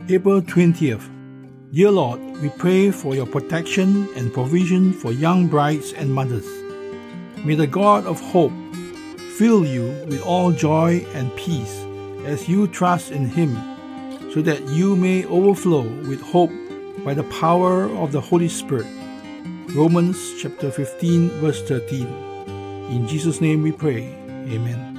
April 20th. Dear Lord, we pray for your protection and provision for young brides and mothers. May the God of hope fill you with all joy and peace as you trust in Him, so that you may overflow with hope by the power of the Holy Spirit. Romans chapter 15 verse 13. In Jesus' name we pray. Amen.